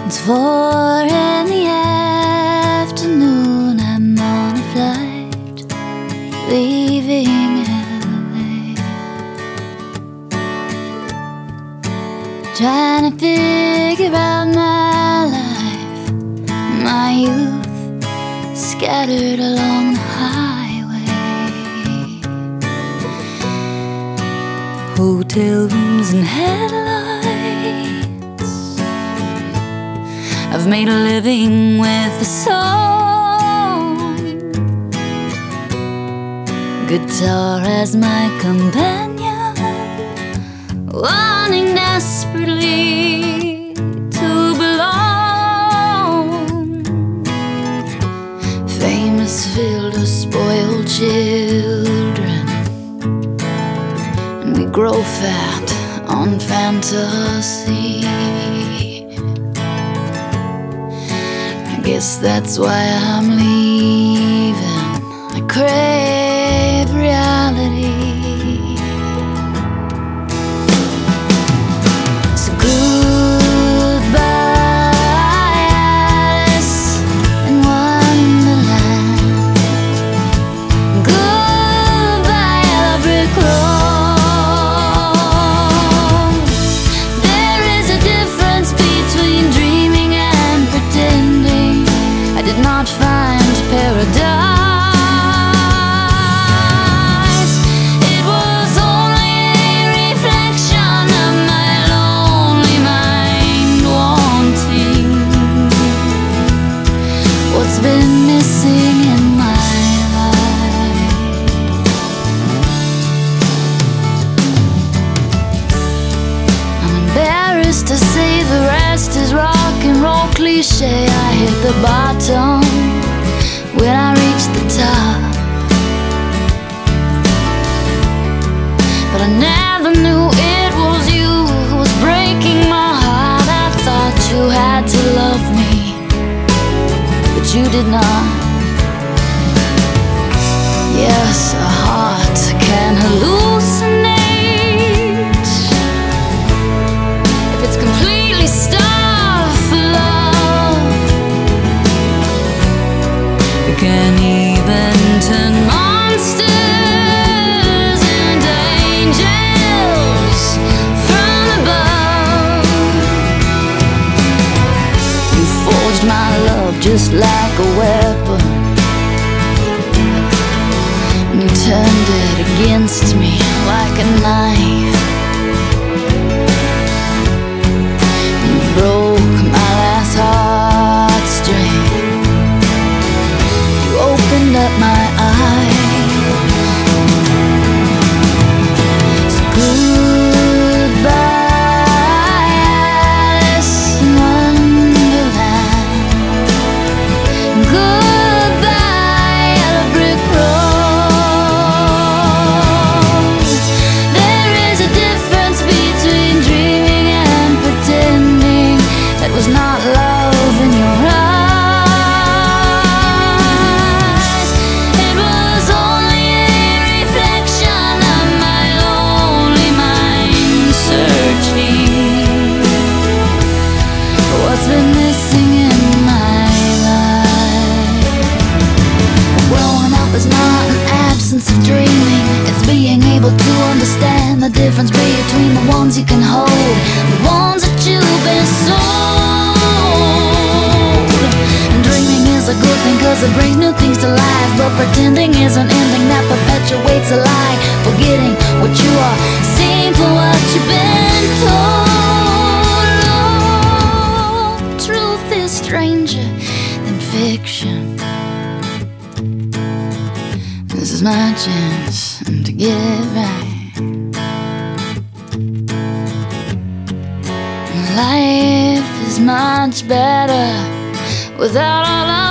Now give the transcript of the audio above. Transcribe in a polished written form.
It's 4 in the afternoon. I'm on a flight leaving LA, trying to figure out my life, my youth scattered along the highway. Hotel rooms and headlights. I've made a living with the song, guitar as my companion, wanting desperately to belong. Famous field of spoiled children, and we grow fat on fantasy. I guess that's why I'm leaving. I crave reality. So goodbye, Alice in Wonderland. Goodbye, Yellow Brick Road. There is a difference between dreaming and pretending. I did not find paradise. It was only a reflection of my lonely mind, wanting what's been missing in my life. I'm embarrassed to say the rest is rock and roll cliche. I hit the bottom when I reached the top, but I never knew it was you who was breaking my heart. I thought you had to love me, but you did not. Yes, a heart can hallucinate if it's completely starved for love. It can even turn monsters into angels from above. You forged my love just like a weapon, and you turned it against me like a knife. You broke my last heartstring. You opened up my eyes. So goodbye, Alice in Wonderland. Goodbye, Yellow Brick Road. There is a difference between dreaming and pretending. That was not love in your eyes. It was only a reflection of my lonely mind, searching for what's been missing in my life. Growing up is not an absence of dreaming. It's being able to understand the difference between the ones you can hold, the ones that you've been sold. And dreaming is a good thing 'cause it brings new things to life, but pretending is an ending that perpetuates a lie. Forgetting what you are, seeing for what you've been told. Oh, truth is stranger than fiction. This is my chance to get it right. Life is much better without all of